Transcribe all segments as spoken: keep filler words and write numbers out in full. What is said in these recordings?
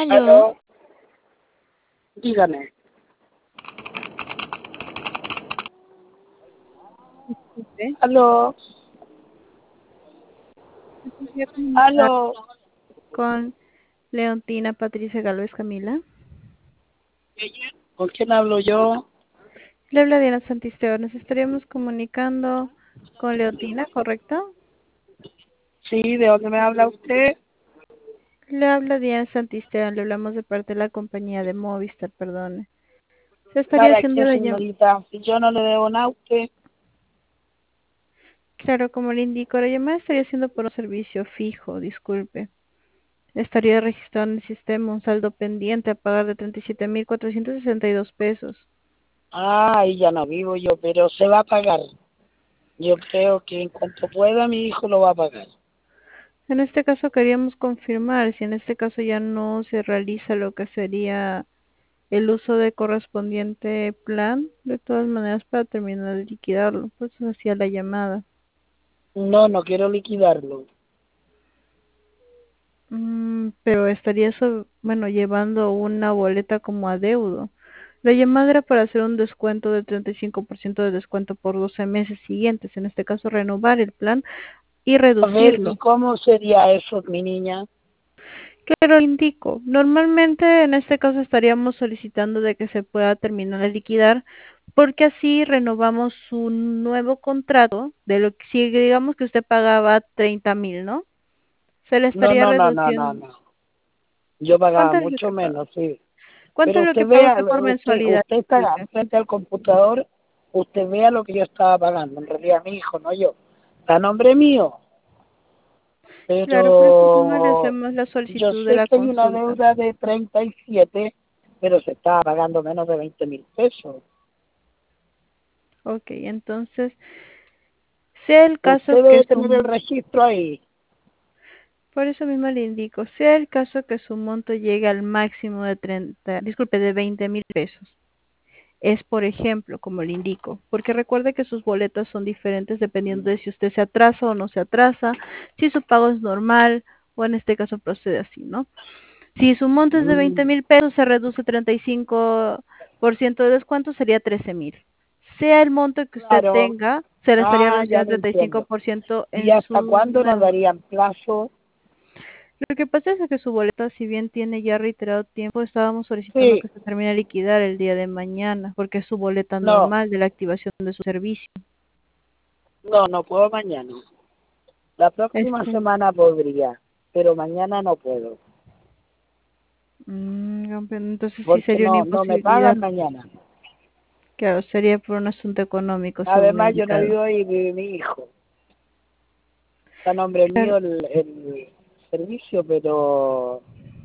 Aló, Aló, dígame. disculpe, Aló, ¿me podría comunicar aló. con Leontina Patricia Galvez Camila? ¿Con quién hablo yo? Le habla Diana Santisteban. Nos estaríamos comunicando con Leontina, ¿correcto? Sí, ¿de dónde me habla usted? Le habla Diana Santisteban. Le hablamos de parte de la compañía de Movistar, perdone. Se estaría ¿Para haciendo qué, la llamada. señorita? Si yo no le debo nada a usted. Claro, como le indico, la llamada estaría siendo por un servicio fijo, disculpe. Estaría registrado en el sistema un saldo pendiente a pagar de treinta y siete mil cuatrocientos sesenta y dos pesos. Ah, ahí ya no vivo yo, pero se va a pagar. Yo creo que en cuanto pueda mi hijo lo va a pagar. En este caso queríamos confirmar si en este caso ya no se realiza lo que sería el uso de correspondiente plan, de todas maneras para terminar de liquidarlo, pues hacía la llamada. No, no quiero liquidarlo. Mm, pero estaría eso, bueno, llevando una boleta como adeudo. La llamada era para hacer un descuento de treinta y cinco por ciento de descuento por doce meses siguientes, en este caso renovar el plan y A ver, ¿y reducirlo. cómo sería eso, mi niña? Claro, indico. Normalmente en este caso estaríamos solicitando de que se pueda terminar de liquidar porque así renovamos un nuevo contrato de lo que si digamos que usted pagaba treinta mil, ¿no? Se le No, estaría no, no, no, no, reduciendo. no. Yo pagaba ¿Cuánto es lo mucho que paga? menos, sí. ¿Cuánto Pero es lo usted que paga vea, usted por usted, mensualidad? usted está Disculpe. frente al computador, usted vea lo que yo estaba pagando. En realidad mi hijo, no yo. Está a nombre mío. Claro, por eso mismo le Pero hacemos la yo solicitud de sé la que hay una consulta. deuda de treinta y siete, pero se estaba pagando menos de veinte mil pesos. Ok, entonces, sea el caso Usted que debe tener el su registro ahí. Por eso mismo le indico, sea el caso que su monto llegue al máximo de treinta, disculpe, de veinte mil pesos. Es, por ejemplo, como le indico, porque recuerde que sus boletas son diferentes dependiendo de si usted se atrasa o no se atrasa, si su pago es normal o en este caso procede así, ¿no? Si su monto es de veinte Mm, mil pesos, se reduce treinta y cinco por ciento de descuento, sería trece mil. Sea el monto que usted claro. tenga, se le estaría Ah, ya reduciendo lo treinta y cinco entiendo. por ciento ¿Y en hasta su cuándo nos nuevo. darían plazo? Lo que pasa es que su boleta, si bien tiene ya reiterado tiempo, estábamos solicitando Sí, que se termine de liquidar el día de mañana, porque es su boleta no, normal de la activación de su servicio. no, no puedo mañana. La próxima Esto, semana podría, pero mañana no puedo, mm, comprendo. Entonces sí porque sería una no, no me pagan imposibilidad. mañana. Claro, sería por un asunto económico, según lo Además, yo no indicado. vivo ahí, vive mi hijo. Está a nombre Claro, mío el, el servicio, pero,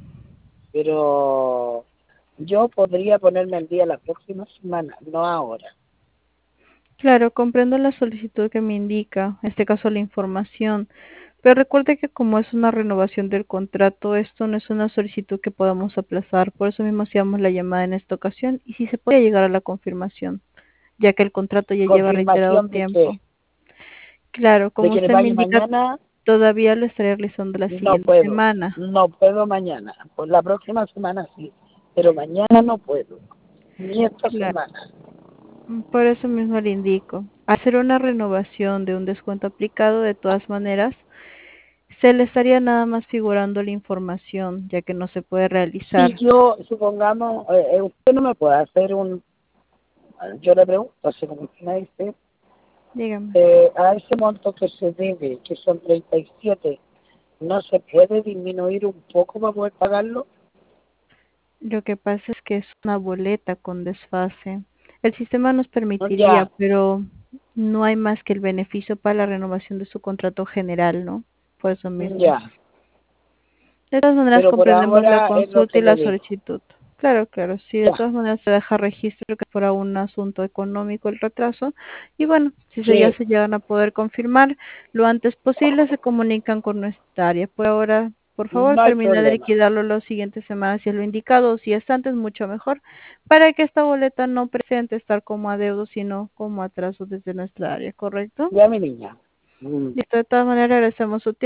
pero yo podría ponerme al día la próxima semana, no ahora. claro, comprendo la solicitud que me indica, en este caso la información, pero recuerde que como es una renovación del contrato, esto no es una solicitud que podamos aplazar, por eso mismo hacíamos la llamada en esta ocasión y si se puede llegar a la confirmación, ya que el contrato ya lleva reiterado Confirmación de tiempo. que, Claro, de como que le usted me pague indica, mañana, todavía lo estaría realizando la no siguiente puedo, semana. no puedo mañana. Pues la próxima semana sí, pero mañana no puedo, ni esta Claro, semana. mm, por eso mismo le indico. Hacer una renovación de un descuento aplicado, de todas maneras, se le estaría nada más figurando la información, ya que no se puede Si realizar. yo, supongamos, eh, eh, usted no me puede hacer un, yo le pregunto, así como usted me dice, Dígame. eh, a ese monto que se debe, que son treinta y siete, ¿no se puede disminuir un poco para poder pagarlo? Lo que pasa es que es una boleta con desfase. El sistema nos permitiría, Ya, pero no hay más que el beneficio para la renovación de su contrato general, ¿no? Por eso mismo. ya, De todas maneras, pero por comprendemos la ahora es lo consulta que y le la digo. solicitud. Claro, claro, sí, de Ya, todas maneras se deja registro que fuera un asunto económico el retraso. Y bueno, si se ya sí, se llegan a poder confirmar lo antes posible, se comunican con nuestra área. Por ahora, por favor, no hay termina de problema. liquidarlo las siguientes semanas si es lo indicado, o si es antes, mucho mejor, para que esta boleta no presente estar como adeudo, sino como atraso desde nuestra área, ¿correcto? Ya, mi niña. Mm. Listo, de todas maneras, agradecemos su tiempo.